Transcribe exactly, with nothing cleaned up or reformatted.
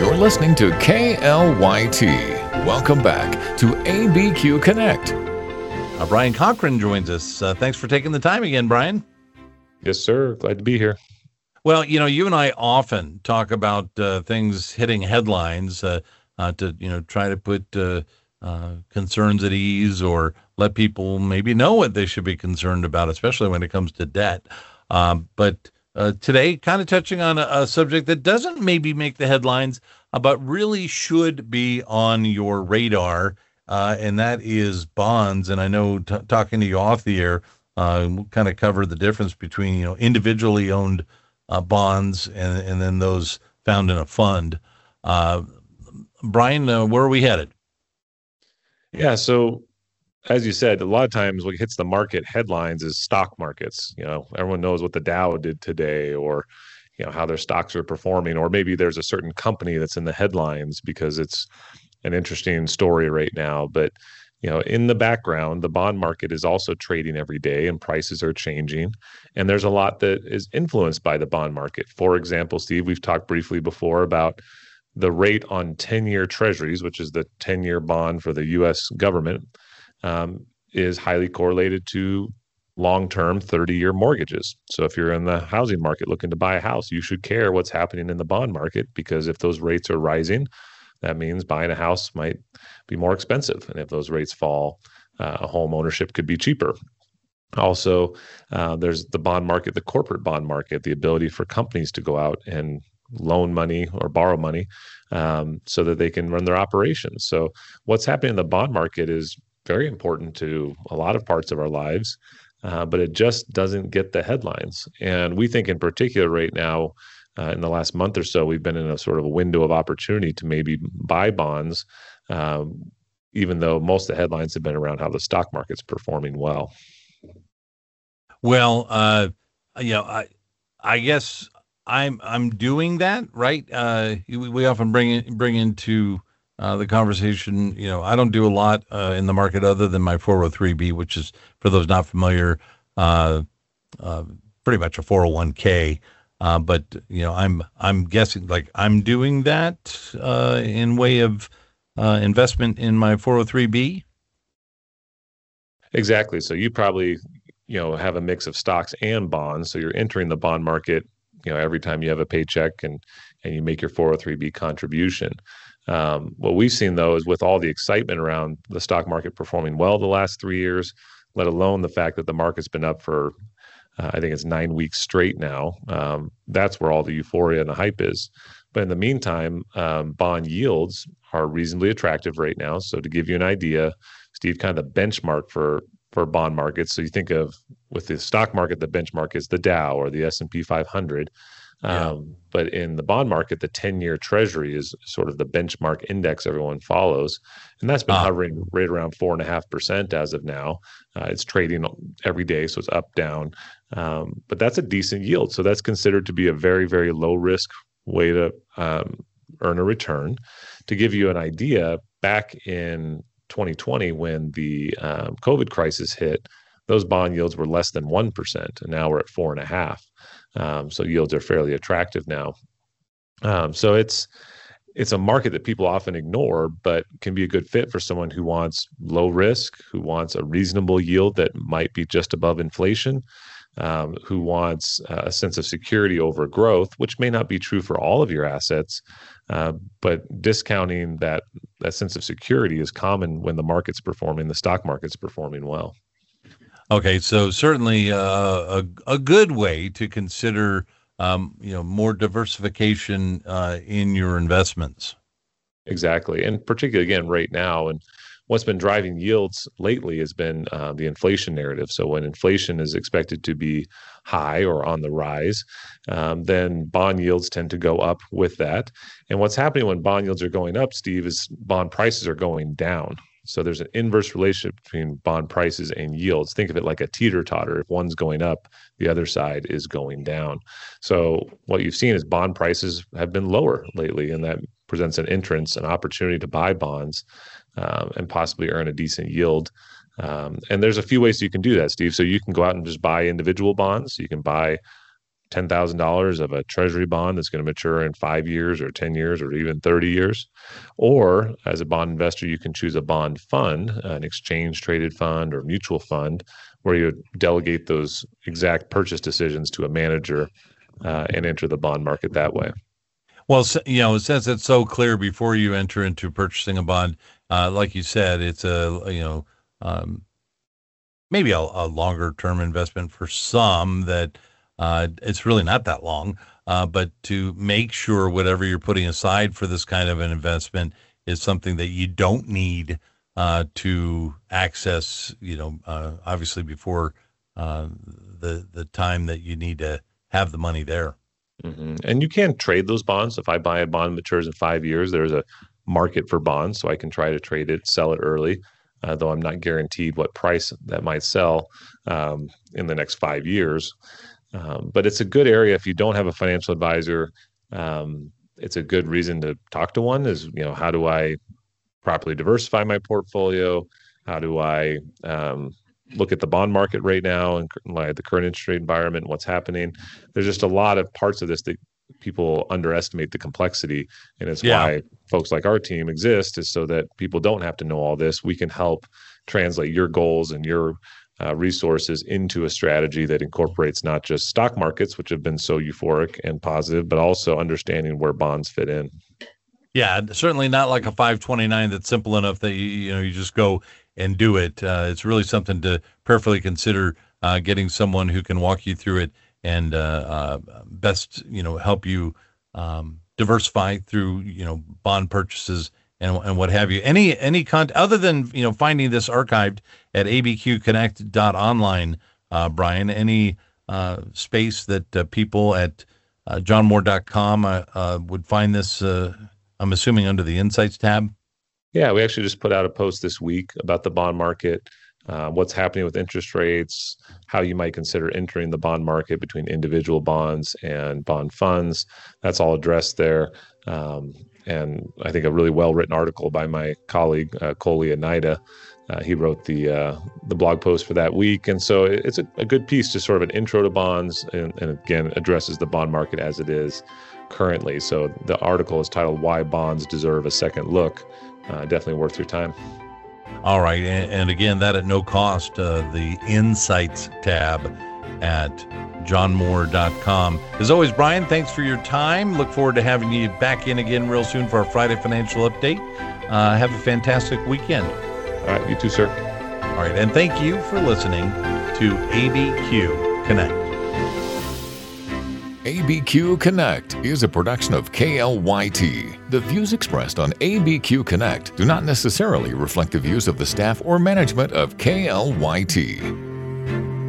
You're listening to K L Y T. Welcome back to A B Q Connect. Uh, Brian Cochran joins us. Uh, thanks for taking the time again, Brian. Yes, sir. Glad to be here. Well, you know, you and I often talk about uh, things hitting headlines uh, uh, to, you know, try to put uh, uh, concerns at ease or let people maybe know what they should be concerned about, especially when it comes to debt. Um, but uh, today, kind of touching on a, a subject that doesn't maybe make the headlines, uh, but really should be on your radar, uh, and that is bonds. And I know t- talking to you off the air, uh, we'll kind of cover the difference between, you know, individually owned uh, bonds and, and then those found in a fund. Uh, Brian, uh, where are we headed? Yeah, so as you said, a lot of times what hits the market headlines is stock markets. You know, everyone knows what the Dow did today, or you know how their stocks are performing, or maybe there's a certain company that's in the headlines because it's an interesting story right now. But you know, in the background, the bond market is also trading every day, and prices are changing. And there's a lot that is influenced by the bond market. For example, Steve, we've talked briefly before about the rate on ten-year treasuries, which is the ten-year bond for the U S government. Um, is highly correlated to long-term thirty-year mortgages. So if you're in the housing market looking to buy a house, you should care what's happening in the bond market, because if those rates are rising, that means buying a house might be more expensive. And if those rates fall, uh, home ownership could be cheaper. Also, uh, there's the bond market, the corporate bond market, the ability for companies to go out and loan money or borrow money um, so that they can run their operations. So what's happening in the bond market is very important to a lot of parts of our lives, uh, but it just doesn't get the headlines. And we think in particular right now, uh, in the last month or so, we've been in a sort of a window of opportunity to maybe buy bonds, um, even though most of the headlines have been around how the stock market's performing well. Well, uh, you know, I, I guess I'm I'm doing that, right? Uh, we, we often bring in, bring into uh, the conversation. You know, I don't do a lot uh, in the market other than my four oh three B, which is, for those not familiar, uh, uh, pretty much a four oh one k. Uh, but you know, I'm I'm guessing like I'm doing that uh, in way of uh, investment in my four oh three B. Exactly. So you probably, you know, have a mix of stocks and bonds. So you're entering the bond market, you know, every time you have a paycheck and and you make your four oh three B contribution. Um, what we've seen though is with all the excitement around the stock market performing well the last three years, let alone the fact that the market's been up for uh, I think it's nine weeks straight now. Um, that's where all the euphoria and the hype is. But in the meantime, um, bond yields are reasonably attractive right now. So to give you an idea, Steve, kind of the benchmark for for bond markets. So you think of with the stock market, the benchmark is the Dow or the S and P five hundred. Yeah. Um, but in the bond market, the ten-year Treasury is sort of the benchmark index everyone follows, and that's been Ah. hovering right around four and a half percent as of now. Uh, it's trading every day, so it's up, down, um, but that's a decent yield. So that's considered to be a very, very low risk way to um, earn a return. To give you an idea, back in twenty twenty, when the um, COVID crisis hit, those bond yields were less than one percent, and now we're at four and a half. Um, so yields are fairly attractive now. Um, so it's it's a market that people often ignore, but can be a good fit for someone who wants low risk, who wants a reasonable yield that might be just above inflation, um, who wants a sense of security over growth, which may not be true for all of your assets, uh, but discounting that that sense of security is common when the market's performing, the stock market's performing well. Okay, so certainly uh, a a good way to consider, um, you know, more diversification uh, in your investments. Exactly, and particularly again right now, and what's been driving yields lately has been uh, the inflation narrative. So when inflation is expected to be high or on the rise, um, then bond yields tend to go up with that. And what's happening when bond yields are going up, Steve, is bond prices are going down. So there's an inverse relationship between bond prices and yields. Think of it like a teeter-totter. If one's going up, the other side is going down. So what you've seen is bond prices have been lower lately, and that presents an entrance, an opportunity to buy bonds um, and possibly earn a decent yield. Um, and there's a few ways you can do that, Steve. So you can go out and just buy individual bonds. You can buy ten thousand dollars of a treasury bond that's going to mature in five years or ten years or even thirty years. Or as a bond investor, you can choose a bond fund, an exchange traded fund or mutual fund, where you delegate those exact purchase decisions to a manager uh, and enter the bond market that way. Well, you know, since it's so clear before you enter into purchasing a bond, uh, like you said, it's a, you know, um, maybe a, a longer term investment for some that uh, it's really not that long. Uh, but to make sure whatever you're putting aside for this kind of an investment is something that you don't need uh, to access, you know, uh, obviously before uh, the the time that you need to have the money there. Mm-hmm. And you can trade those bonds. If I buy a bond matures in five years, there's a market for bonds, so I can try to trade it, sell it early, uh, though I'm not guaranteed what price that might sell um, in the next five years. Um, but it's a good area if you don't have a financial advisor. Um, it's a good reason to talk to one. Is, you know, how do I properly diversify my portfolio? How do I um, look at the bond market right now and like the current interest rate environment and what's happening? There's just a lot of parts of this that people underestimate the complexity, and it's yeah. why folks like our team exist, is so that people don't have to know all this. We can help translate your goals and your uh, resources into a strategy that incorporates not just stock markets, which have been so euphoric and positive, but also understanding where bonds fit in. Yeah, certainly not like a five twenty-nine that's simple enough that you, you know you just go and do it. Uh, it's really something to prayerfully consider uh, getting someone who can walk you through it and uh, uh, best, you know, help you um, diversify through, you know, bond purchases and and what have you. Any any content other than, you know, finding this archived at a b q connect dot online, uh, Brian, any uh, space that uh, people at uh, john moore dot com uh, uh, would find this, uh, I'm assuming under the Insights tab? Yeah, we actually just put out a post this week about the bond market, uh, what's happening with interest rates, how you might consider entering the bond market between individual bonds and bond funds. That's all addressed there. Um, and I think a really well-written article by my colleague, uh, Coley Anida. Uh, he wrote the uh, the blog post for that week. And so it's a, a good piece, just sort of an intro to bonds, and, and again, addresses the bond market as it is currently. So the article is titled Why Bonds Deserve a Second Look. Uh, definitely worth your time. All right. And, and again, that at no cost, uh, the Insights tab at john moore dot com. As always, Brian, thanks for your time. Look forward to having you back in again real soon for our Friday financial update. Uh, have a fantastic weekend. All right. You too, sir. All right. And thank you for listening to A B Q Connect. A B Q Connect is a production of K L Y T. The views expressed on A B Q Connect do not necessarily reflect the views of the staff or management of K L Y T.